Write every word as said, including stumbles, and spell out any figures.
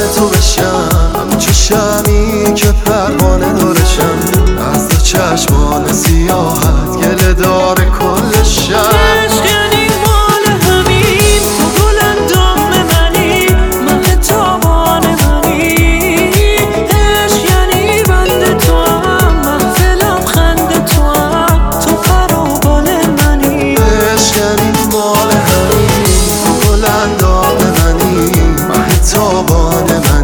تو بشم، همچو شمی که پروانه دارشم. از دو چشمان سیاحت گله دار کل شب. عشق یعنی مال همین، تو گل اندام منی، مه تابان منی. عشق یعنی بند تو هم، محفلم خند تو هم، تو فراوان منی. عشق یعنی مال همین، تو گل اندام منی، مه تابان منی.